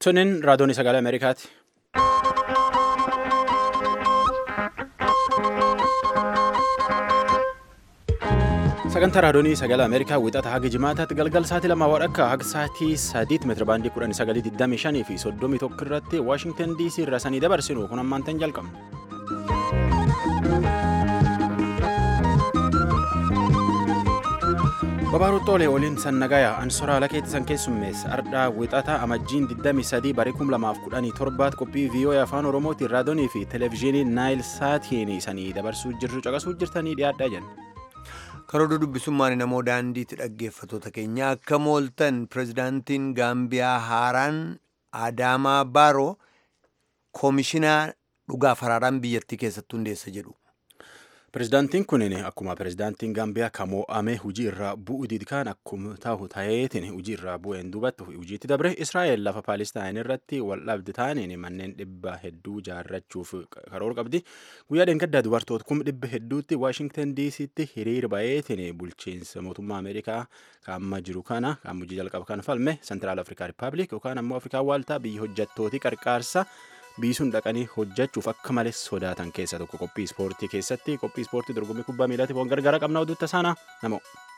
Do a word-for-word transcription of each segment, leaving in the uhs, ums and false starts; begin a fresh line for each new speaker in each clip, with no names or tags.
Tunin raadiyoon sagalee Ameerikaati. Sagantaa raadiyoon sagalee Ameerikaa wixata haga jimaataatti galgal sa'aatii lama wadhakka haga sa'aatii sadiitti meetira baandii kudhanii sagalii digdamii shanii fi soddomii tokko irratti Waashingtan D C irraa sanii dabarsinu kun ammaan tan jalqabna. Babaarutti olee oliin sannagaya ansoraa lakeetti san keessummeessa ardhaa wixata amajjiin digdamii sadii barii kum lamaaf kudhanii torbaatti qophii V O A afaan Oromootiin raadiyoonii fi televezyiinii Naayil Saatiin sanii dabarsuu jirru caqasuu jirtanii dhiyaadhaa jenna.
Karoora dubbisummaan namoo daandiitti dhaggeeffatoota keenya akka mooltan pirezidaantiin Gaambiyaa haaraan Adaamaa Baaroo koomishinaa dhugaa faraaraan biyyattii keessatti hundeessa jedhu.
Pirezidaantiin kunin akkuma pirezidaantiin Gaambiyaa kamo'amee hojii irraa bu'u didikaan akkuma ta'u ta'eetiin hojii irraa bu'een duubatti hojiitti dabre Israa'el lafa Paalestaan irratti wal dhabde taaniin manneen dhibba hedduu ijaarrachuuf karoora qabdi. Guyyaa dheengaddaa dubartoota kuma dhibba hedduutti Waashingtan D C'tti hiriira ba'eetiin bulchiinsa mootummaa Ameerikaa kaamma jiru kana kaamma hojii jalqaba kan falme Sentiraal Afrikaa Rippaabilik yookaan ammoo Afrikaa Waaltaa biyya hojjettootii qarqaarsa biisuun dhaqanii hojjechuuf akka malee sodaatan keessa tokko qophii ispoortii keessatti qophii ispoortii dorgommii kubbaa miilaatiif waan gargaara qabna oduutta saana namoo.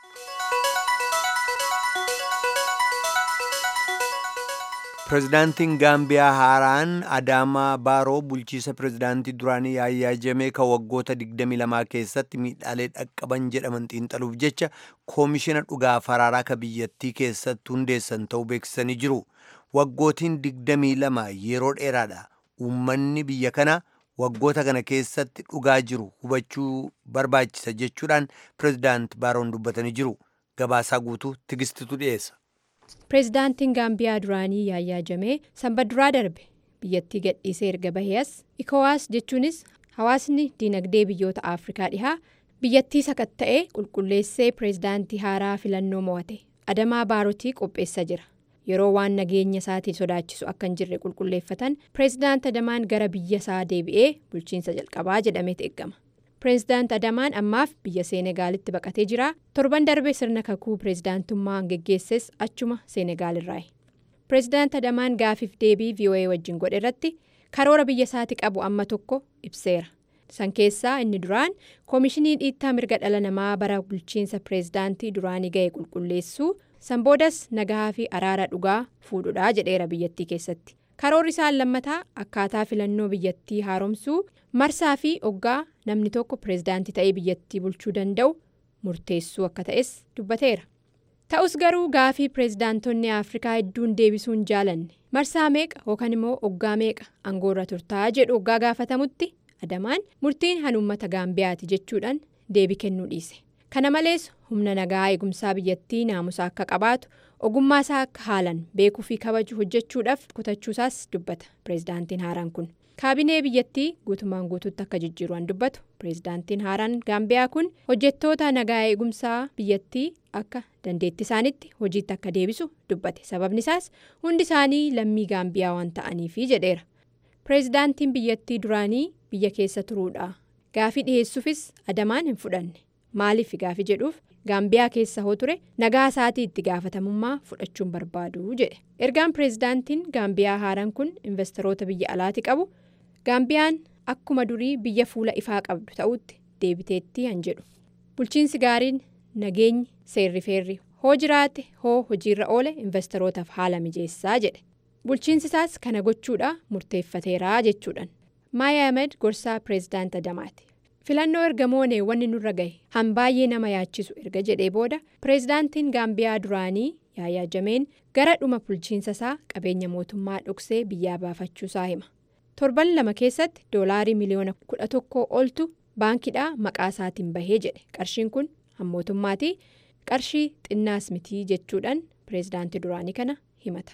Pirezidaantiin Gaambiyaa haaraan Adaamaa Baaroo bulchiisa pirezidaantii duraanii Yaayyaa Jamee kan waggoota digdamii lamaa keessatti miidhaalee dhaqqaban jedhaman xiinxaluuf jecha koomishina dhugaa faraaraa kan biyyattii keessatti hundeessan ta'uu beeksisanii jiru. Waggootiin digdamii lama yeroo dheeraadha. Uummanni biyya kana waggoota kana keessatti dhugaa jiru hubachuu barbaachisa jechuudhaan pirezidaant Baaroon dubbatanii jiru. Gabaasaa guutuu tigistitu dhiyeessa.
Pirezidaantiin Gaambiyaa duraanii Yaayyaa Jamee sanbata darbe biyyattii gadhiisee erga bahees ECOWAS jechuunis hawaasni diinagdee biyyoota Afrikaa dhihaa biyyattii sakatta'ee qulqulleessee pirezidaantii haaraa filannoo mo'ate Adamaa Baarootii qopheessa jira. Yeroo waan nageenya isaatiin sodaachisu akka hin jirre qulqulleeffatan pirezidaant Adamaan gara biyya isaa deebi'ee bulchiinsa jalqabaa jedhameet eegama. Pirezidaant Adamaan ammaaf biyya Seenegaalitti baqatee jira. Torban darbe sirna kakuu pirezidaantummaa geggeesses achuma Seenegaal irraayi. Pirezidaant Adamaan gaafiif deebii V O A wajjin godhe irratti karoora biyya isaati qabu amma tokko ibseera. San keessaa inni duraan koomishinii dhiittaa mirga dhala namaa bara bulchiinsa pirezidaantii duraanii ga'e qulqulleessuu san boodas nagaa fi araara dhugaa fuudhudhaa jedheera biyyattii keessatti. Karoorri isaan lammataa akkaataa filannoo biyyattii haaromsuu marsaa fi oggaa namni tokko pirezidaantii ta'ee biyyattii bulchuu danda'u murteessuu akka ta'es dubbateera. Ta'us garuu gaafii pirezidaantonni Afrikaa hedduun deebisuun jaalanne marsaa meeqa yookaan immoo oggaa meeqa aangoorra turtaa jedhu oggaa gaafatamutti Adamaan murtiin han uummata Gaambiyaati jechuudhaan deebii kennuu dhiise. Kana malees humna nagaa eegumsaa biyyattii naamusa akka qabaatu ogummaa isaa akka haalan beekuu fi kabaju hojjechuudhaaf kutachuusaas dubbata pirezidaantiin haaraan kun. Kaabinee biyyattii guutumaan guutuutti akka jijjiiruun dubbatu pirezidaantiin haaraan Gaambiyaa kun hojjettoota nagaa eegumsaa biyyattii akka dandeetti isaanitti hojiitti akka deebisu dubbate. Sababni isaas hundi isaanii lammii Gaambiyaa waan ta'aniifi jedheera. Pirezidaantiin biyyattii duraanii biyya keessa turuudha. Gaafii dhiyeessuufis Adamaan hin fudhanne. Maaliif gaafii jedhuuf Gaambiyaa keessa hoo ture nagaa isaatii itti gaafatamummaa fudhachuun barbaadu jedhe. Ergaan pirezidaantiin Gaambiyaa haaraan kun investoroota biyya alaati qabu Gaambiyaan akkuma durii biyya fuula ifaa qabdu ta'utti deebiteetti han jedhu. Bulchiinsi gaariin nageenyi seerri feerri hoo jiraate hoo hojiirra oole investorootaaf haala mijeessaa jedhe. Bulchiinsi isaas kana gochuudha murteeffateeraa jechuudhaan. Maayaa Ahmed gorsaa pirezidaant Adamaati. Filannoo erga moonee wanni nurra gahe han baay'ee nama yaachisu erga jedhee booda pirezidaantiin Gaambiyaa duraanii Yaayyaa Jameen gara dhuma bulchiinsa isaa qabeenya mootummaa dhoksee biyyaa baafachuusaa hima. Torban lama keessatti doolaarii miliyoona kudha tokkoo oltu baankiidhaa maqaa isaatiin bahee jedhe. Qarshiin kun han mootummaatii qarshii xinnaas mitii jechuudhaan pirezidaantii duraanii kana himata.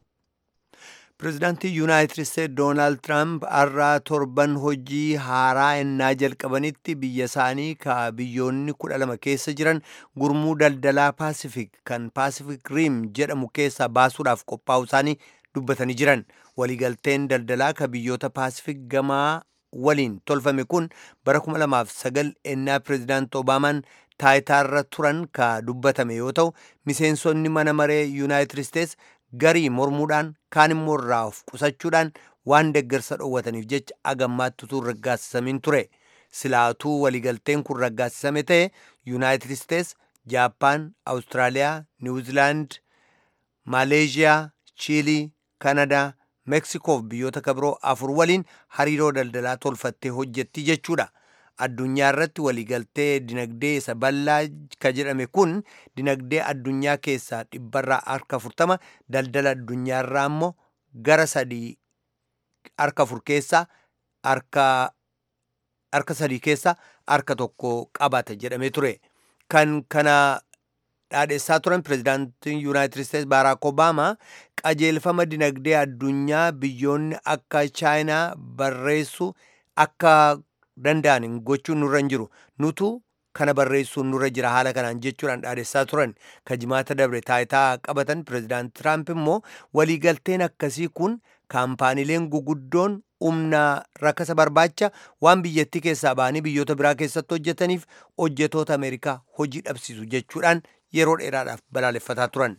Pirezidaantii Yuunaayitid Isteetsi Doonaald Tiraamp har'aa torban hojii haaraa ennaa jalqabanitti biyya isaanii ka biyyoonni kudha lama keessa jiran gurmuu daldalaa Paasifik kan Paasifik Riim jedhamu keessaa baasuudhaaf qophaa'u isaanii dubbatanii jiran. Waliigalteen daldalaa ka biyyoota Paasifik gamaa waliin tolfame kun bara kuma lamaaf sagal ennaa pirezidaant Obaamaan taayitaarra turan ka dubbatame yoo ta'u miseensonni mana maree Yuunaayitid Isteetsi garii mormuudhaan kaan immoo irraa of qusachuudhaan waan deeggarsa dhoowwataniif jecha agammaatti utuu raggaasisamiin ture. Silaatuu waliigalteen kun raggaasisame ta'e Yuunaayitid Isteets, Jaappaan, Awustiraaliyaa, Niwuziilaand, Maaleeshiyaa, Chiilii, Kanadaa, Meeksikoof biyyoota kabiroo afur waliin hariiroo daldalaa tolfattee hojjetti jechuudha. Addunyaa irratti waliigaltee dinagdee isa bal'aa ka jedhame kun dinagdee addunyaa keessaa dhibbarraa harka afurtama, daldala addunyaa irraa immoo gara sadii harka afur keessaa harka harka sadii keessaa harka tokko qabata jedhamee ture. Kan kana dhaadheessaa turan pirezidaantiin Yuunaayitid Isteets Baaraak Obaamaa qajeelfama dinagdee addunyaa biyyoonni akka Chaayinaa barreessu akka danda'an gochuun nurra hin jiru. Nutu kana barreessuun nurra jira haala kanaan jechuudhaan dhaadheessaa turan. Kajimaata dabre taayitaa qabatan pirezidaant Tiraamp immoo waliigalteen akkasii kun kaampaaniileen guguddoon humna rakasa barbaacha waan biyyattii keessaa ba'anii biyyoota biraa keessatti hojjetaniif hojjetoota Ameerikaa hojii dhabsiisu jechuudhaan yeroo dheeraadhaaf balaaleffataa turan.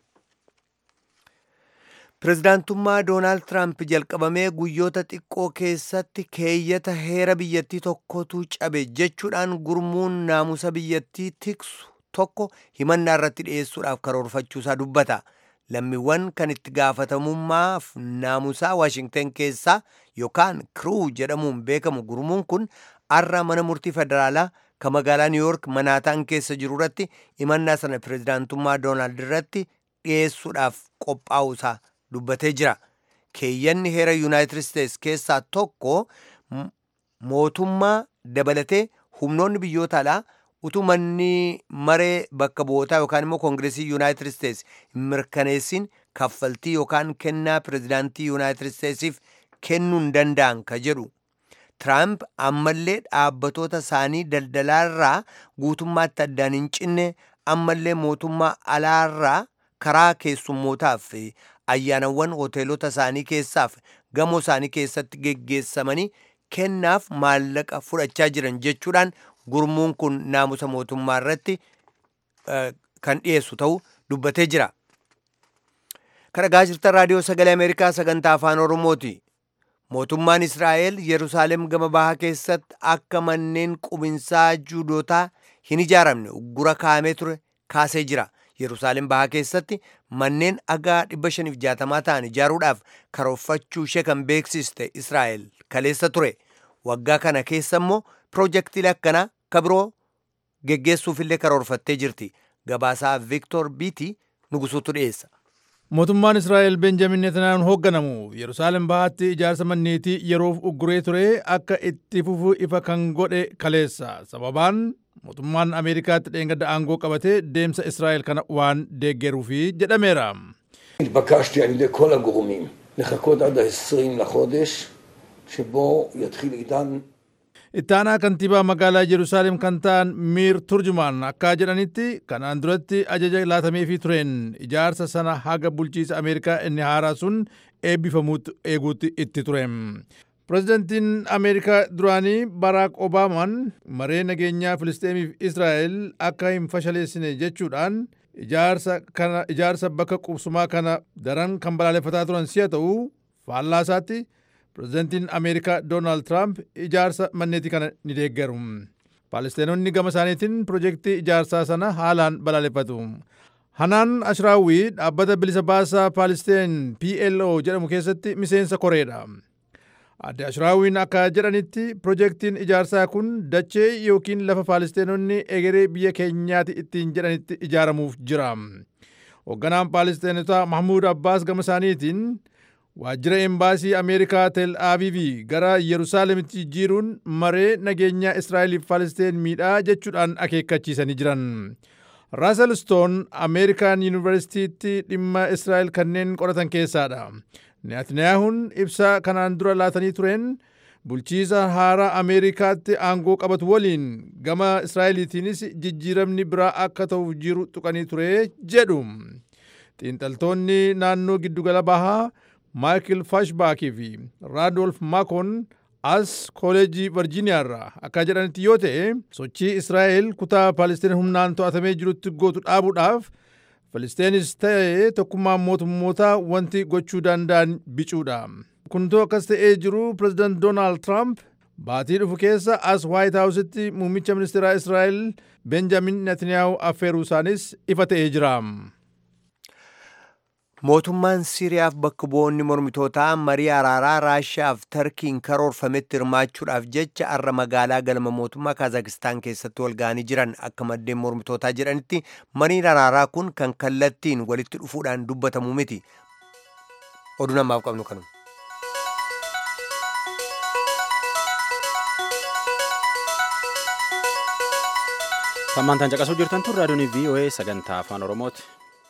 Pirezidaantummaa Doonaald Tiraamp jalqabamee guyyoota xiqqoo keessatti keeyyata heera biyyattii tokkotu cabe jechuudhaan gurmuun naamusa biyyattii tiksu tokko himannaa irratti dhiyeessuudhaaf karoorfachuusaa dubbata. Lammiiwwan kan itti gaafatamummaaf naamusaa Waashingtan keessaa yookaan kiruu jedhamuun beekamu gurmuun kun har'a mana murtii federaalaa kan magaalaa Niiwuyoork Manaataan keessa jiru irratti himannaa sana pirezidaantummaa Doonaald irratti dhiyeessuudhaaf qophaa'uusaa dubbatee jira. Keeyyanni heera Yuunaayitid Isteets keessaa tokko mootummaa dabalatee humnoonni biyyoota alaa utuu manni maree bakka bu'ootaa yookaan immoo koongireesii Yuunaayitid Isteets hin mirkaneessin kaffaltii yookaan kennaa pirezidaantii Yuunaayitid Isteetsiif kennuu hin danda'an ka jedhu. Tiraamp ammallee dhaabbatoota isaanii daldalaarraa guutummaatti addaan hin cinne ammallee mootummaa alaarraa karaa keessummootaaf ayyaanawwan hoteelota isaanii keessaaf gamoo isaanii keessatti geggeessamanii kennaaf maallaqa fudhachaa jiran jechuudhaan gurmuun kun naamusa mootummaa irratti kan dhiyeessu ta'uu dubbatee jira. Kan dhaggeeffachaa jirtan raadiyoo sagalee Ameerikaa sagantaa afaan Oromooti. Mootummaan Israa'el Yerusaalem gama bahaa keessatti akka manneen qubinsaa juudootaa hin ijaaramne uggura kaa'amee ture kaasee jira. Yerusaalem bahaa keessatti manneen dhagaa dhibba shaniif jaatamaa ta'an ijaaruudhaaf karoorfachuu ishee kan beeksiste Israa'el kaleessa ture. Waggaa kana keessa immoo piroojeektiilee akkanaa kabiroo geggeessuufillee karoorfattee jirti. Gabaasaa Viktor Biiti nugusuutu dhiyeessa.
Mootummaan Israa'el Benjamin Netanyahuun hoogganamu Yerusaalem bahaatti ijaarsa manneetii yeroof ugguree ture akka itti fufu ifa kan godhe kaleessa. Sababaan mootummaan Ameerikaatti dheengadda aangoo qabatee deemsa Israa'el kana waan deeggeruufi jedhameera.
התבקשתי על ידי כל הגורמים לחכות עד ה-עשרים לחודש שבו יתחיל עידן.
Ittaanaa kantiibaa magaalaa Yerusaalem kan ta'an Miir Turjumaan akka jedhanitti kanaan duratti ajaja laatameefii tureen ijaarsa sana haga bulchiisa Ameerikaa inni haaraa sun eebbifamuutti eeguutti itti ture. Pireezidantiin Ameerikaa duraanii Baraak Obaamaan maree nageenyaa Filisteemiif Israa'el akka hin fashaleessine jechuudhaan ijaarsa kana ijaarsa bakka qubsumaa kana daran kan balaaleffataa turan si'a ta'u faallaasaatti Pireezidantiin Ameerikaa Doonaald Tiraamp ijaarsa manneetii kana ni deeggaru. Paalesteenonni gama isaaniitiin piroojeektii ijaarsaa sana haalaan balaaleffatu. Hanaan Ashraawii dhaabbata bilisa baasaa Paalesteen P L O jedhamu keessatti miseensa koreedha. Adde Ashraawiin akka jedhanitti piroojeektiin ijaarsaa kun dachee yookiin lafa Paalesteenonni egeree biyya keenyaati ittiin jedhanitti ijaaramuuf jira. Hoogganaan Paalesteenotaa Mahmuud Abbaas gama isaaniitiin waajjira embaasii Ameerikaa Tel Aviivii gara Yerusaalemitti jijjiiruun maree nageenyaa Israa'eliif Paalesteen miidhaa jechuudhaan akeekkachiisanii jiran. Russell Stone Ameerikaan Yuunivarsiitiitti dhimma Israa'el kanneen qoratan keessaadha. Netanyahuun ibsa kanaan dura laatanii tureen bulchiisa haaraa Ameerikaatti aangoo qabatu waliin gama Israa'eliitiinis jijjiiramni biraa akka ta'uuf jiru tuqanii ture jedhu. Xiinxaltoonni naannoo giddugala bahaa Michael Fashbaakii fi Radolf Makon as kooleejii Virgiiniyaa irraa akka jedhanitti yoo ta'e sochii Israa'el kutaa Paalestiin humnaan to'atamee jirutti gootu dhaabuudhaaf Filisteenis ta'ee tokkummaan mootummootaa wanti gochuu danda'an bicuudha. Kun ta'uu akkas ta'ee jiru pireezidaant Doonaald Tiraamp baatii dhufu keessa as Waayit Haawusitti muummicha ministeeraa Israa'el Benjamin Netanyahu affeeruu isaanis ifa ta'ee jira.
Mootummaan Siiriyaaf bakka bu'oonni mormitootaa marii araaraa Raashiyaaf Tarkiin karoorfametti hirmaachuudhaaf jecha har'a magaalaa galma mootummaa Kaazakistaan keessatti wal ga'anii jiran akka maddeen mormitootaa jedhanitti mariin araaraa kun kan kallattiin walitti dhufuudhaan dubbatamu miti. Oduu namaaf qabnu kanuma.
Sammaantaan caqasuu jirtan tun raadiyoon V O A sagantaa afaan Oromooti.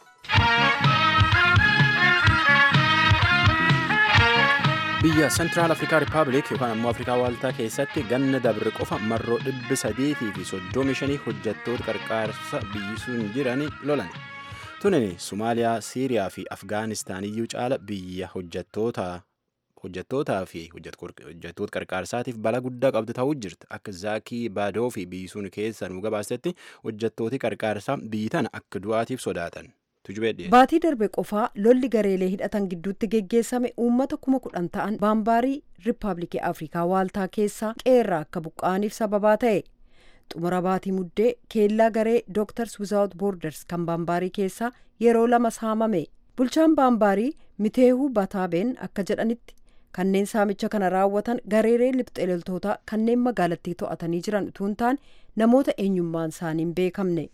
Biyya Central Africa Republic yookaan ammoo Afrikaa Waaltaa keessatti ganna dabre qofa marroo dhibbi sadeetii fi soddomii shanii hojjettoota qarqaarsa biyyi sun jiran lolan. Tunini Somaaliyaa, Siiriyaa fi Afgaanistaan iyyuu caala biyya hojjettoota hojjettootaa fi hojjettoota qarqaarsaatiif bala guddaa qabdu ta'uu jirti. Akka Zaakii Baadoo fi biyyi sun keessa nu gabaasetti hojjettooti qarqaarsaa biyyi tana akka du'aatiif sodaatan.
Baatii darbe qofaa lolli gareelee hidhatan gidduutti geggeessame uummata kuma kudhan ta'an baambaarii Riippaabilikii Afrikaa Waaltaa keessaa qeerraa akka buqqa'aniif sababaa ta'e. Xumura baatii muddee keellaa garee Doctors Without Borders kan baambaarii keessaa yeroo lama saamame. Bulchaan baambaarii Miteehuu Bataabeen akka jedhanitti kanneen saamicha kana raawwatan gareelee lixxeeloltootaa kanneen magaalattii to'atanii jiran utuu hin taane namoota eenyummaan isaanii hin beekamne.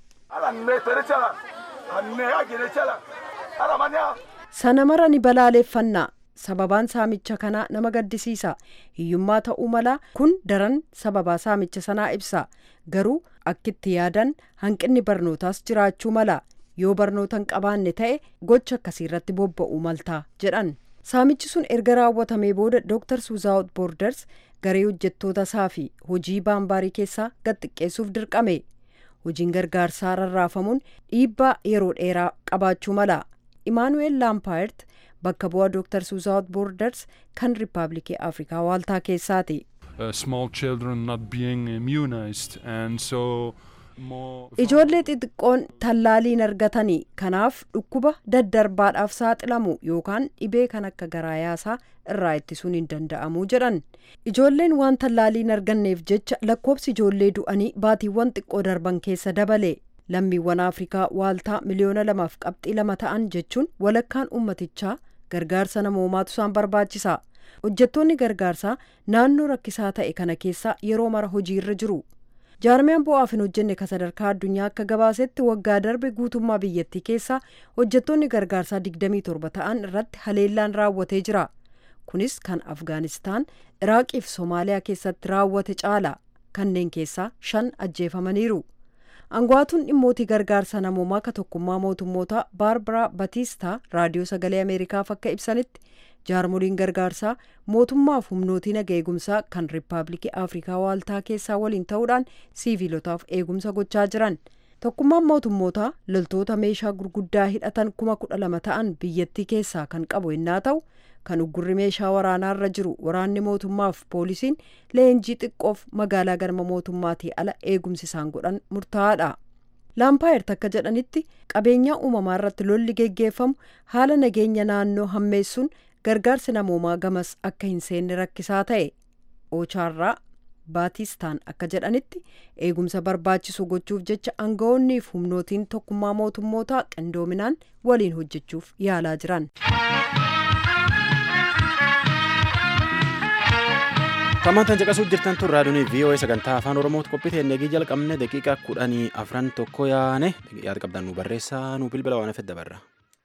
Sana mara ni balaaleffannaa. Sababaan saamicha kanaa nama gaddisiisa. Hiyyummaa ta'uu mala kun daran sababaa saamicha sanaa ibsa. Garuu akkitti yaadan hanqinni barnootaas jiraachuu mala. Yoo barnoota hin qabaanne ta'e gocha akkasii irratti bobba'uu maltaa jedhan. Saamichi sun erga raawwatamee booda Doctors Without Borders garee hojjettoota isaa fi hojii baambaarii keessaa gad xiqqeessuuf dirqame. Hojiin gargaarsaa rarraafamuun dhiibbaa yeroo dheeraa qabaachuu mala. Imaanuweel Laampaayert bakka bu'aa Doctors Without Borders kan Riippaabilikii Afrikaa Waaltaa keessaati.
Small children not being immunized and so
Ijoollee xixiqqoon tallaaliin argatanii kanaaf dhukkuba daddarbaadhaaf saaxilamu yookaan dhibee kan akka garaa yaasaa irraa ittisuun hin danda'amu jedhan. Ijoolleen waan tallaaliin arganneef jecha lakkoobsi ijoollee du'anii baatiiwwan xiqqoo darban keessa dabale. Lammiiwwan Afrikaa Waaltaa miliyoona lamaaf qabxii lama ta'an jechuun walakkaan ummatichaa gargaarsa namoomaatu isaan barbaachisa. Hojjettoonni gargaarsaa naannoo rakkisaa ta'e kana keessa yeroo mara hojiirra jiru. Jaarmiyaan bu'aaf hin hojjenne kan sadarkaa addunyaa akka gabaasetti waggaa darbe guutummaa biyyattii keessaa hojjettoonni gargaarsaa digdamii torba ta'an irratti haleellaan raawwatee jira. Kunis kan Afgaanistaan, Iraaqii fi Somaaliyaa keessatti raawwate caala. Kanneen keessaa shan ajjeefamaniiru. Aangawaatuun dhimmootii gargaarsa namoomaa ka tokkummaa mootummootaa Baarbaraa Batiistaa raadiyoo sagalee Ameerikaaf akka ibsanitti jaarmoliin gargaarsaa mootummaaf humnootii naga eegumsaa kan Riippaabilikii Afrikaa Waaltaa keessaa waliin ta'uudhaan siiviilotaaf eegumsa gochaa jiran. Tokkummaan mootummootaa loltoota meeshaa gurguddaa hidhatan kuma kudha lama ta'an biyyattii keessaa kan qabu yennaa ta'u kan uggurri meeshaa waraanaarra jiru waraanni mootummaaf poolisiin leenjii xiqqoof magaalaa galma mootummaatii ala eegumsi isaan godhan murtaa'aadha. Laampaayert akka jedhanitti qabeenyaa uumamaa irratti lolli geggeeffamu haala nageenya naannoo hammeessuun gargaarsi namoomaa gamas akka hin seenne rakkisaa ta'e. Oochaarraa Baatistaan akka jedhanitti eegumsa barbaachisu gochuuf jecha aangawoonnii fi humnootiin tokkummaa mootummootaa qindoominaan waliin hojjechuuf yaalaa jiran.
Tammaantan caqasuuf jirtan tun raadiyoon V O A sagantaa afaan Oromooti qophii eegii jalqabne daqiiqaa kudhanii afran tokko yaane yaada qabdan nu barreessaa nu bilbila waan hafedda barra.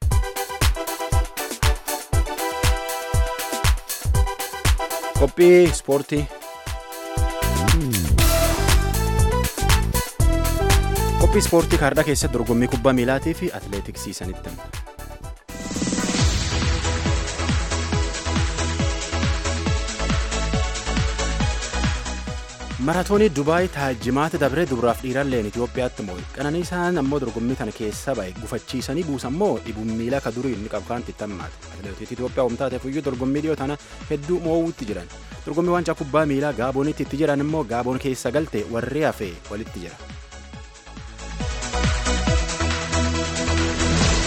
Qophii ispoortii. Qophii ispoortii kaardhaa keessatti dorgommii kubbaa miilaatii fi atileetiksii sanitti. Maraatoonii Dubaay taajjimaata dabree dubaraaf dhiiralleen Itoophiyaatti moo'e. Qananiisaan ammoo dorgommii tana keessa ba'e gufachiisanii buusan moo dhibuun miilaa ka durii inni qabu kan itti hammaate. Atileetota Itoophiyaa humtaateef iyyuu dorgommii dhiyoo tana hedduu moo'uutti jiran. Dorgommii waancaa kubbaa miilaa Gaaboonitti itti jiran immoo Gaaboon keessa galte warri hafee walitti jira.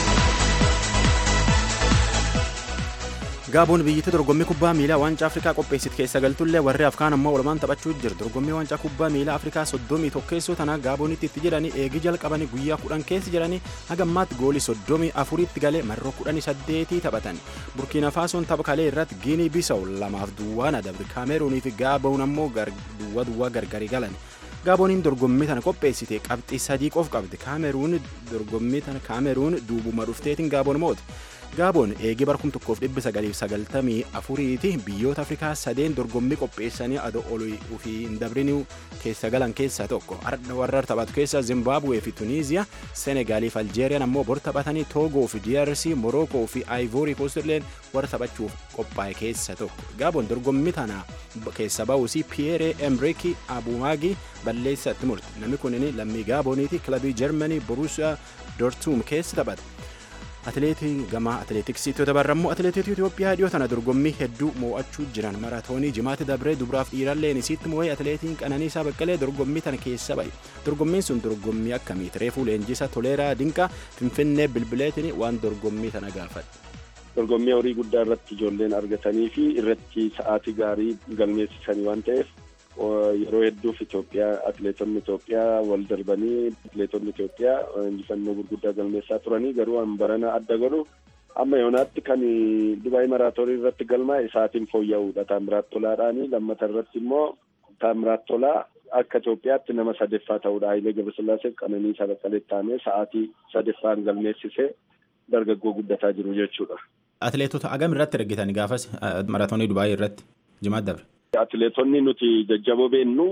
Gaaboon biyyatti dorgommii kubbaa miilaa waancaa Afrikaa qopheessite keessa galtullee warri Afkaan ammoo walumaan taphachuu jiru. Dorgommii waancaa kubbaa miilaa Afrikaa soddomii tokkeessoo tana Gaaboonitti itti jedhanii eegi jalqabanii guyyaa kudhan keessa jedhanii haga ammaatti goolii soddomii afuritti galee marroo kudhanii saddeetii taphatan. Burkiina Faasoon tapha kalee irratti Giinii Bisaw lamaaf duwwaan adabde. Kaameruunii fi Gaaboon ammoo duwwaa duwwaa gargari galan. Gaabooniin dorgommii tana qopheessite qabxii sadii qof qabdi. Kaameruun dorgommii tana Kaameruun duubuma dhufteetiin Gaaboon moote. Gaaboon eegee barkum tokkoof dhibba sagaliif sagaltamii afuriiti biyyoota Afrikaa sadeen dorgommii qopheessanii adoo olii ofii hin dabrinuu keessa galan keessaa tokko. Warra taphatu keessa Zimbaabuwee fi Tuniiziyaa, Senegaalii fi Aljeeriyaan ammoo bor taphatanii Toogoo fi D R C, Morookoo fi Aayivoorii Koostilleen warra taphachuuf qophaa'e keessa tokko. Gaaboon dorgommii tana keessa ba'uusii Pierre Emerick Aubameyang balleessatti murte. Namni kunin lammii Gaabooniiti kilabii Jarmanii Borussia Dortmund keessa taphata. Atileetii gama atileetiksii dabarrammoo atileetii Itoophiyaa dhiyoo tana dorgommii hedduu mo'achuu jiran maraatoonii jimaatti dabree dubaraaf dhiiralleen isiitti mo'ee atileetiin Qananiisaa Baqqalee dorgommii tana keessa ba'e. Dorgommiin sun dorgommii akkamiiti? Reefuu Leenjisaa Toleeraa Dinqaa Finfinnee Bilbileetiin waan dorgommii tana gaafate.
Dorgommii horii guddaa irratti ijoolleen argatanii fi irratti sa'aatii gaarii galmeessisanii waan ta'eef yeroo hedduuf Itoophiyaa atileetonni Itoophiyaa wal darbanii atileetonni Itoophiyaa injifannoo gurguddaa galmeessaa turanii garuu an barana adda godhu amma yoonaatti kan Dubaay maraatoonii irratti galmaa'e sa'aatiin fooyya'uudha. Taamiraat Tolaadhaanii lammata irratti immoo Taamiraat Tolaa akka Itoophiyaatti nama sadeeffaa ta'uudha. Hayilee Gabrasillaasee Qananiisaa Baqqalee taanee sa'aatii sadeeffaan galmeessisee dargaggoo guddataa jiru jechuudha.
Atileetota hagam irratti argitan gaafas maraatoonii Dubaay irratti jimaat dabre?
Atileetonni nuti jajjaboo beennu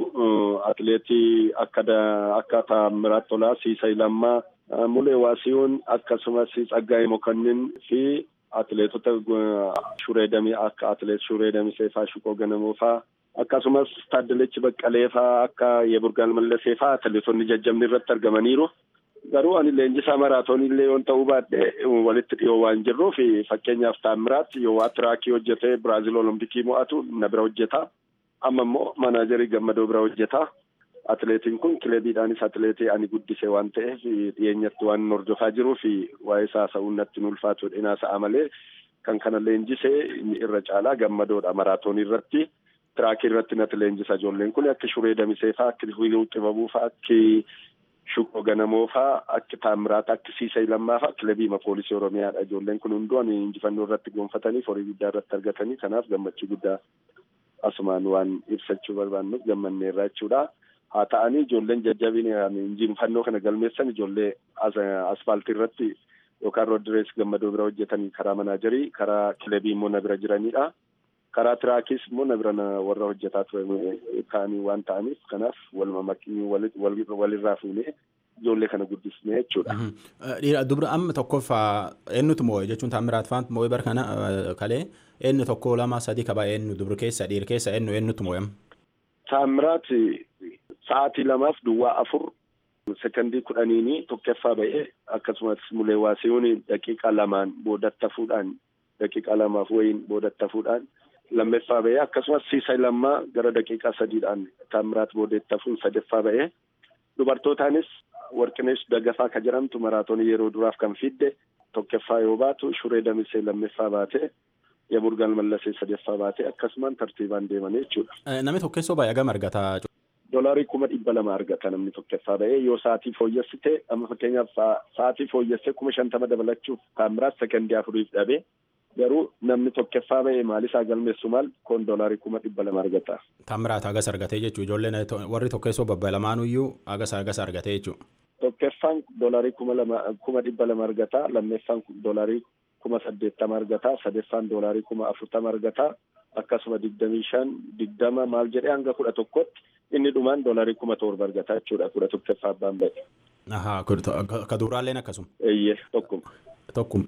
atileetii akka akka Taamiraat Tolaa, Siisay Lammaa, Mulee Waasiyuun akkasumas Tsaggaayee Mokonnin fi atileetota Shuree Damee akka atileet Shuree Damee faa Shuqoo Ganamoo faa akkasumas Taaddalechi Baqqalee faa akka Yeburgaan Mallasee faa atileetonni jajjabni irratti argamaniiru. Garuu ani leenjisaa maraatoonii illee yoon ta'uu baadhee walitti dhiyoo waan jirruuf fakkeenyaaf Taamiraat yoo waa tiraakii hojjetee Biraazil Olompikii mo'atu na bira hojjeta. Amma immoo manaajarii Gammadoo bira hojjeta. Atileetiin kun kilebiidhaanis atileetii ani guddisee waan ta'eef dhiyeenyatti waan hordofaa jiruuf waa'ee isaa sa'uun natti ulfaatu dhinaa sa'a malee kan kana leenjisee inni irra caalaa Gammadoodha maraatoonii irratti. Tiraakii irratti natti leenjisa ijoolleen kun akka Shuree Damisee fa'aa akka Wiiluu Xibabuu fa'aa akka Shuqoo Ganamoo fa'aa akka Taamiraat akka Siisay Lammaa fa'aa kilabii poolisii Oromiyaadha. Ijoolleen kun hunduu ani injifannoo irratti gonfatanii horii guddaa irratti argatanii kanaaf gammachuu guddaa asumaan waan ibsachuu barbaannuuf gammanneerra jechuudha. Haa ta'anii ijoolleen jajjabiin injifannoo kana galmeessan ijoollee asfaaltii irratti yookaan roodirees Gammadoo bira hojjetanii karaa manaajarii karaa kilabii immoo na bira jiranidha. Karaa tiraakiis immoo na bira warra hojjetaa ture kaanii waan ta'aniif kanaaf waluma maknii walirraa fuunee ijoollee kana guddisnee jechuudha.
Dhiira dubra amma tokkoof eenyutu moo'e jechuun Taamiraat fa'aatu moo'e bara kana kalee eenyu tokko lama sadii qaba eenyu dubra keessa dhiira keessa eenyu eenyutu moo'e?
Taamiraat sa'aatii lamaaf duwwaa afur sekondii kudhaniini tokkoffaa ba'ee akkasumas Mulee Waasiyuun daqiiqaa lamaan boodattafuudhaan daqiiqaa lamaaf wayiin boodattafuudhaan lammeeffaa ba'ee akkasumas Siisay Lammaa gara daqiiqaa sadiidhaan Taamiraat boodattafuun sadeeffaa ba'ee dubartootaanis Warqineesh Dagafaa ka jedhamtu maraatoonii yeroo duraaf kan fidde tokkoffaa yoo baatu Shuree Damisee lammeeffaa baatee Yeburgaan Mallasee sadeeffaa baatee akkasumaan tartiibaan deemanii jechuudha.
Namni tokkeessoo baay'ee gama argata.
Doolaarii kuma dhibba lama argata namni tokkoffaa ba'ee yoo sa'aatii fooyyessite amma fakkeenyaaf sa'aatii fooyyessee kuma shantama dabalachuuf Taamiraat sekondii afuriif dhabee garuu namni tokkoffaa ba'ee maalisaa galmeessu maal kun doolaarii kuma dhibba lama argata.
Taamiraat hagas argatee jechuudha ijoolleen warri tokkeessoo babbalamaanuyyu hagas hagas argatee jechuudha.
Tokkoffaan doolaarii kuma lama kuma dhibba lama argata lammeeffaan doolaarii kuma saddeettama argata sadeeffaan doolaarii kuma afurtama argata akkasuma digdamii shan digdama maal jedhee hanga kudha tokkotti inni dhumaan doolaarii kuma torba argata jechuudha kudha tokkoffaa abbaan ba'e.
Ahaa ka duraalleen akkasuma.
Eeyyee tokkuma.
Tokkuma.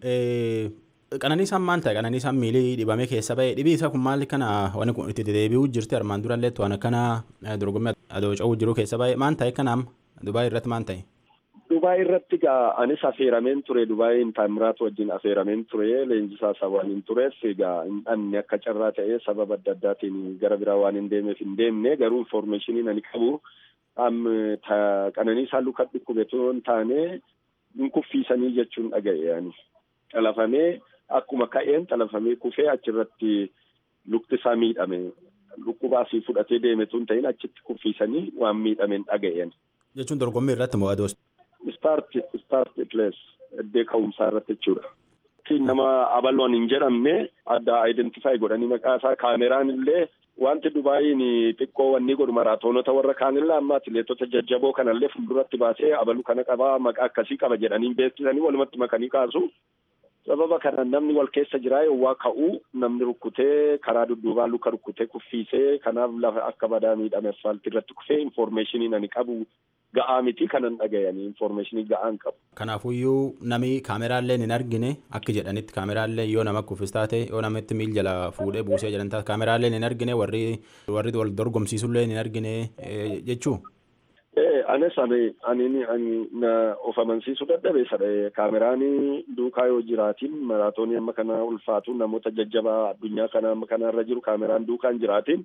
Qananiisaan maal ta'e Qananiisaan miilii dhibamee keessa ba'e dhibii isaa kun maal kana waan itti deebi'uu jirti armaan durallee waan akkana dorgommii adoo ca'uu jiru keessa ba'e maal ta'e kanaam Dubaay irratti maal ta'e?
Dubaay irratti gaa anis affeerameen ture Dubaayin Taamiraat wajjin affeerameen ture leenjisaa isaa waan hin tureef egaa inni akka carraa ta'ee sababa adda addaatiin gara biraa waan hin deemeef hin deemne garuu infoormeeshiniin ani qabu Qananiisaa luka dhukkubetoon taanee hin kuffiisanii jechuun dhaga'e ani qalafamee akkuma ka'een xalafamee kufee achirratti lukti isaa miidhame. Lukkubaasii fudhatee deeme tun ta'in achitti kuffisanii waan miidhameen dhaga'een.
Jechuun dorgommii irratti moo adoos?
Start start place iddoo ka'umsaa irratti jechuudha. Nama abaloon hin jedhamne adda identify godhanii maqaa isaa kaameraan illee wanti Dubaayiin xiqqoo wanni godhu maraatoonota warra kaanillee amma atileetota jajjaboo kanallee fuulduratti baasee abaluu kana qabaa maqaa akkasii qaba jedhanii beeksisanii walumatti makanii kaasu. Sababa kana namni wal keessa jiraa yoo ka'uu namni rukkutee karaa dudduubaa luka rukkutee kuffiisee kanaaf lafa akka badaa miidhame asfaaltii irratti kufee information ani qabu ga'aa miti kanan dhagayanii information ga'aan qabu.
Kanaafuyyuu nami kaameraallee hin argine akka jedhanitti kaameraallee yoo nama kuffis taate yoo namatti miil jala fuudhee buusee jedhan taate kaameraallee hin argine warri warri wal dorgomsiisullee hin argine jechuu.
Eh anes ani ani ani na of amansiisuu dadhabee sadhe kaameraanii duukaa yoo jiraatiin maraatoonii amma kana ulfaatu namoota jajjabaa addunyaa kana amma kana irra jiru kaameraan duukaan jiraatiin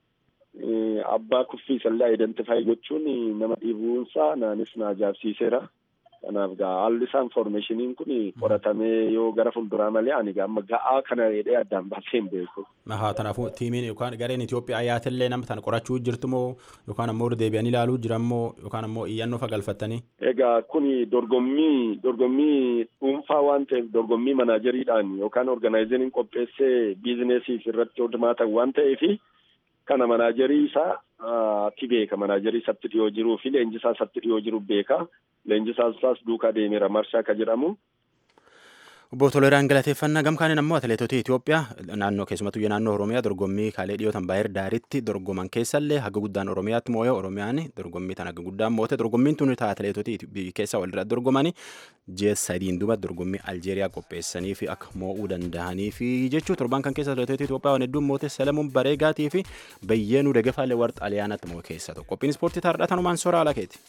abbaa kuffiisallee identify gochuun nama dhiibuunsaa naanis na ajaa'ibsiiseera. Kanaaf gaa haalli isaa informationiin kun qoratamee yoo gara fuulduraa malee ani amma ga'aa kana jedhee addaan baasee hin beeku.
Haa kanaafuu tiimiin yookaan gareen Itoophiyaa yaatillee nama sana qorachuu jirtu moo yookaan ammoo deebi'anii ilaaluu jiran moo yookaan ammoo iyyannoo fagalfattanii?
Egaa kun dorgommii dorgommii dhuunfaa waan ta'eef dorgommii manaajeriidhaan yookaan organaayizeriin qopheessee biizinesiif irratti hirmaatan waan ta'eefi kana manaajerii isaa ti beeka manaajerii isatti dhiyoo jiruu fi leenjisaa isatti dhiyoo jiru beeka. Leenjisaa isaas duukaa deemeera marshaa akka jedhamu.
Obbo Toleraan galateeffannaa gamkaaniin ammoo atileetota Itoophiyaa naannoo keessumattuu naannoo Oromiyaa dorgommii kaalee dhiyootan baay'ee daaritti dorgoman keessallee haga guddaan Oromiyaatti moo'ee Oromiyaan dorgommii tan haga guddaan moo'ate dorgommiin tun ta'a atileetota keessaa walirraa dorgomanii ji'a sadiin duuba dorgommii Aljeeriyaa qopheessanii fi akka moo'uu danda'anii fi jechuu torban kan keessa atileetota Itoophiyaa waan hedduun moo'ate Selemuun Bareegaatii fi Bayyeenuu Dagafaallee warra Xaaliyaanaatti moo'e keessaa tokko. Qophiin ispoortii taardhaa tanumaan soraa alakeeti.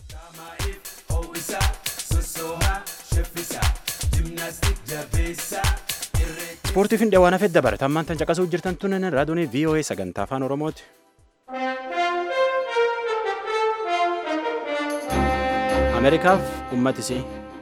Ispoortii fin dhawaan hafee dabara tammaan tan caqasuu jirtan tunan raadiyoo V O A sagantaa afaan Oromooti. Ameerikaaf uummatisii.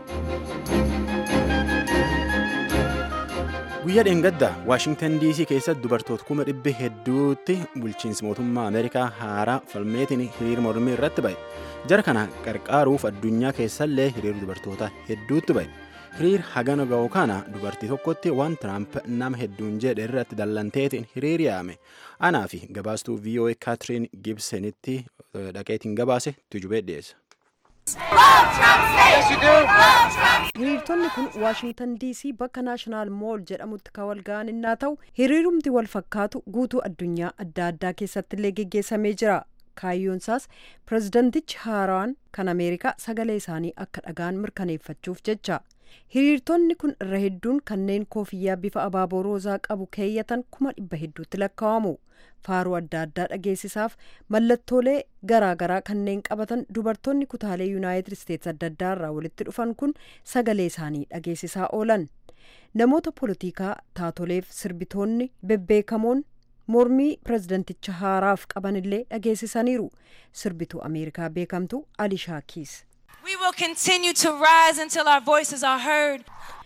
Guyyaa dheengaddaa Waashingtan D C keessatti dubartoota kuma dhibba hedduutti bulchiinsi mootummaa Ameerikaa haaraa falmeetiin hiriira mormii irratti ba'e. Jara kana qarqaaruuf addunyaa keessallee hiriira dubartoota hedduutti ba'e. Hiriir hagana ga'u kana dubartii tokkotti waan Tiraamp nama hedduun jedhe irratti dallanteetiin hiriir yaame. Anaa fi gabaastuu V O A Kaatiriin Gibsonitti dhaqeetiin gabaase tujubee dhiyeessa.
Hiriirtonni kun Waashingtan D C bakka Naashinaal Mool jedhamutti kan wal ga'an innaa ta'u hiriirumti wal fakkaatu guutuu addunyaa adda addaa keessatti illee geggeessamee jira. Kaayyoon isaas pirezidantichi haaraan kan Ameerikaa sagalee isaanii akka dhagaan mirkaneeffachuuf jecha. Hiriirtonni kun irra hedduun kanneen koofiyyaa bifa abaaboo roozaa qabu keeyyatan kuma dhibba hedduutti lakkaa'amu. Faaruu adda addaa dhageessisaaf mallattoolee garaagaraa kanneen qabatan dubartoonni kutaalee Yuunaayitid Isteetsi adda addaa irraa walitti dhufan kun sagalee isaanii dhageessisaa oolan. Namoota poolitikaa taatoleef sirbitoonni bebbeekamoon mormii pirezidanticha haaraaf qabanillee dhageessisaniiru. Sirbituu Ameerikaa beekamtu Alishaa Kiis.
We will continue to rise until our voices are heard.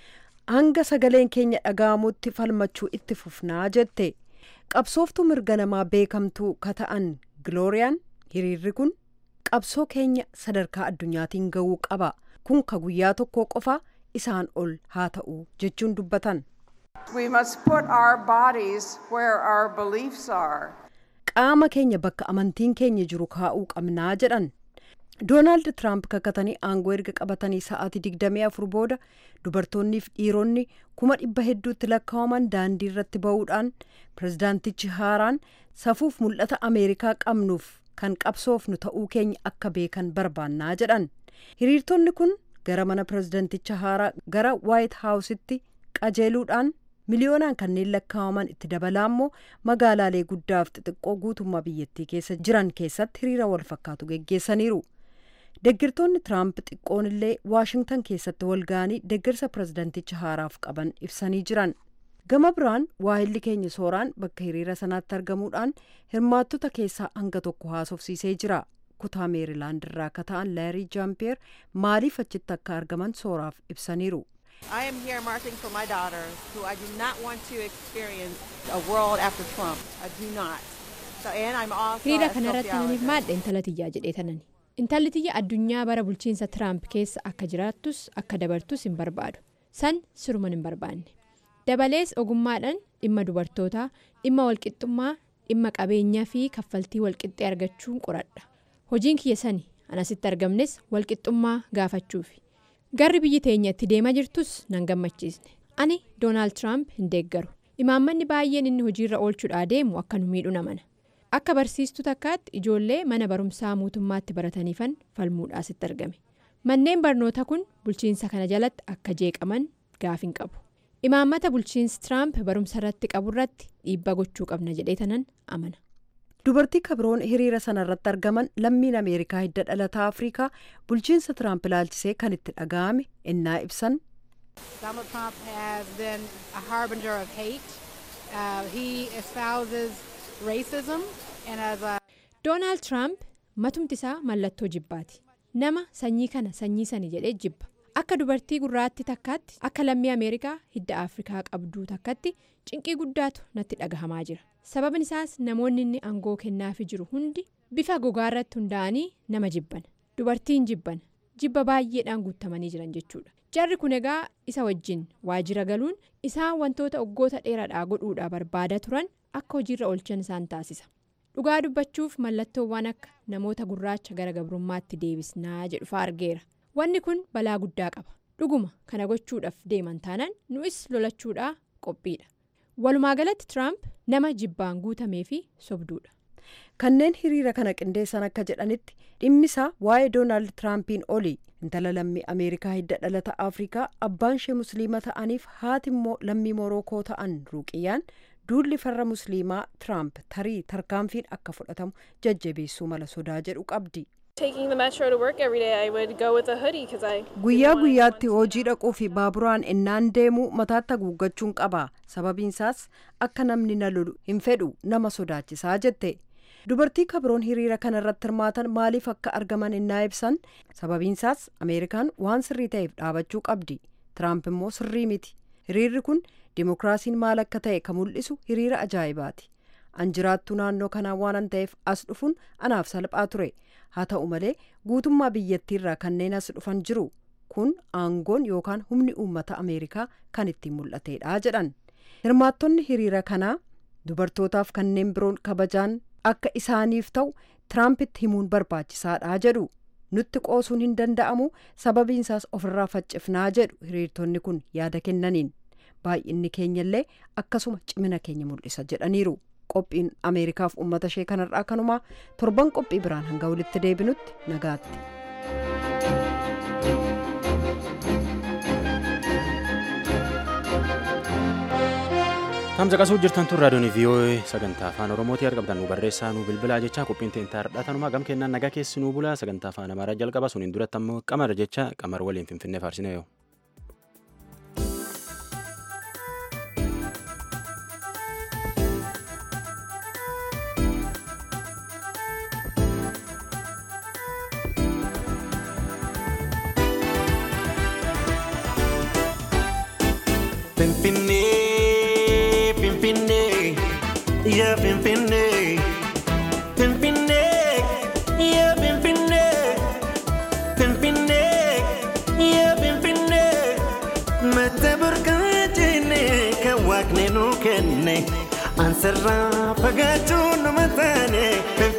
Hanga sagaleen keenya dhaga'amutti falmachuu itti fufnaa jette. Qabsooftuu mirga namaa beekamtuu kata'an Gilooriyaan hiriirri kun qabsoo keenya sadarkaa addunyaatiin ga'uu qaba. Kun ka guyyaa tokko qofa isaan ol haa ta'u jechuun dubbatan.
We must put our bodies where our beliefs are.
Qaama keenya bakka amantiin keenya jiru kaa'uu qabnaa jedhan. Doonaald Tiraamp kakatanii aangoo erga qabatanii sa'aatii digdamii afur booda dubartoonniif dhiironni kuma dhibba hedduutti lakkaa'aman daandii irratti ba'uudhaan pirezidaantichi haaraan safuuf mul'ata Ameerikaa qabnuuf kan qabsoofnu ta'uu keenya akka beekan barbaannaa jedhan. Hiriirtonni kun gara mana pirezidaanticha haaraa gara Waayit Haawusitti qajeeluudhaan miliyoonaan kanneen lakkaa'aman itti dabalaa immoo magaalaalee guddaaf xixiqqoo guutummaa biyyattii keessa jiran keessatti hiriira wal fakkaatu geggeessaniiru. Deggirtoonni Tiraamp xiqqoon illee Waashingtan keessatti wal ga'anii deggirsa pirezidaanticha haaraaf qaban ibsanii jiran. Gama biraan waahilli keenya sooraan bakka hiriira sanaatti argamuudhaan hirmaattota keessaa hanga tokko haasofsiisee jira. Kutaa Meerilaand irraa akka ta'an Laarii Jaampeer maaliif achitti akka argaman sooraaf ibsaniiru.
I am here marching for my daughters, who I do not want to experience a world after Trump. I do not. So, and I'm also
hiriira
a
kanarratti naniif maadha intala tiyyaa jedhee tanani. Intalli tiyya addunyaa bara bulchiinsa Trump keessa akka jiraattus akka dabartus hin barbaadu. San siruman hin barbaanne. Dabalees ogummaadhaan dhimma dubartootaa, dhimma walqixxummaa, dhimma qabeenyaa fi kaffaltii walqixxee argachuun qoradha. Hojiin kiyya sani anasitti argamnes walqixxummaa gaafachuufi. Garri biyyi teenya itti deemaa jirtus nan gammachiisne. Ani Doonaald Tiraamp hin deeggaru. Imaammanni baay'een inni hojiirra oolchuudhaa deemu akka nu miidhu namana. Akka barsiistuu takkaatti ijoollee mana barumsaa mootummaatti barataniifan falmuudhaa sitti argame. Manneen barnoota kun bulchiinsa kana jalatti akka jeeqaman gaaf hin qabu. Imaammata bulchiinsi Tiraamp barumsa irratti qabu irratti dhiibbaa gochuu qabna jedhee tanan amana.
Dubartii kabroon hiriira sanarratti argaman lammiin Ameerikaa hidda dhalataa Afrikaa bulchiinsa Tiraamp ilaalchisee kan itti dhaga'ame innaa ibsan.
Donald Trump has been a harbinger of hate. Uh, he espouses racism and as a
Donald Trump matumti isaa mallattoo jibbaati. Nama sanyii kana sanyii sani jedhee jibba. Akka dubartii gurraatti takkaatti akka lammii Ameerikaa hidda Afrikaa qabduu takkaatti cinqii guddaatu natti dhagahamaa jira. Sababni isaas namoonni inni aangoo kennaafi jiru hundi bifa gogaarratti hundaa'anii nama jibban. Dubartiin jibban. Jibba baay'eedhaan guutamanii jiran jechuudha. Jarri kun egaa isa wajjin waajjira galuun isaan wantoota waggoota dheeraadhaa godhuudhaa barbaada turan akka hojiirra oolchan isaan taasisa. Dhugaa dubbachuuf mallattoowwan akka namoota gurraacha gara gabrummaatti deebisnaa jedhu fa'aa argeera. Wanni kun balaa guddaa qaba. Dhuguma kana gochuudhaaf deeman taanaan nu'is lolachuudhaa qophiidha. Walumaa galatti Tiraamp nama jibbaan guutamee fi sobduudha.
Kanneen hiriira kana qindeessan akka jedhanitti dhimmisaa waa'ee Doonaald Tiraampiin oli. Intala lammii Ameerikaa hidda dhalata Afrikaa abbaan ishee musliima ta'aniif haati immoo lammii Morookoo ta'an Ruuqiyyaan duulli farra musliimaa Tiraamp tarii tarkaanfiin akka fudhatamu jajjabeessuu mala sodaa jedhu qabdi. Guyyaa guyyaatti hojii dhaquu fi baaburaan innaan deemu mataatti haguuggachuun qaba. Sababiinsaas akka namni na lolu hin fedhu nama sodaachisaa jette. Dubartii kabroon hiriira kanarratti hirmaatan maaliif akka argaman innaa ibsan sababiinsaas Ameerikaan waan sirrii ta'eef dhaabachuu qabdi. Tiraamp immoo sirrii miti. Hiriirri kun dimokiraasiin maal akka ta'e kan mul'isu hiriira ajaa'ibaati. An jiraattuu naannoo kanaa waan ta'eef as dhufuun anaaf salphaa ture. Haa ta'u malee guutummaa biyyattiirraa kanneen as dhufan jiru. Kun aangoon yookaan humni uummata Ameerikaa kan ittiin mul'ateedha jedhan. Hirmaattonni hiriira kanaa dubartootaaf kanneen biroon kabajaan akka isaaniif ta'u Tiraampitti himuun barbaachisaadha jedhu. Nutti qoosuun hin danda'amu sababiinsaas ofirraa faccifnaa jedhu hiriirtonni kun yaada kennaniin. Baay'inni keenyallee akkasuma cimina keenya mul'isa jedhaniiru. Qophiin Ameerikaaf uummata ishee kanarraa kanumaa torban qophii biraan hanga walitti deebinutti nagaatti.
Tamsa qasuu jirtan tun raadiyoon V O A sagantaa afaan Oromootii argamtan nu barreessaa nu bilbilaa jechaa qophiin teentaa hardhatanumaa gam kennaan nagaa keessi nu bulaa sagantaa afaan Amaaraa jalqaba suniin duratti ammoo qamara jecha qamar waliin finfinnee faarsinee yoo.
Pimpinee, pimpinee, yeah pimpinee, pimpinee, yeah pimpinee, pimpinee, yeah pimpinee, mata burqaajine kan waaqni nu kenne ansarraa fagaachuun nama taane.